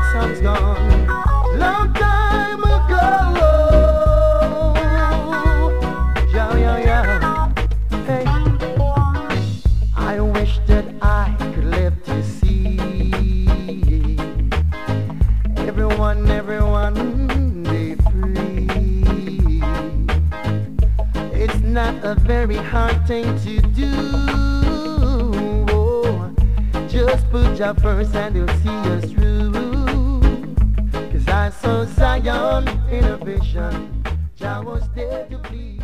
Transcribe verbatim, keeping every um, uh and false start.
son's gone long time ago. Yeah, yeah, yeah. Hey, I wish that I could live to see everyone, everyone be free. It's not a very hard thing to do. Oh, just put your first and you'll see us through. Cause I saw Zion in a vision. Jah was there to please.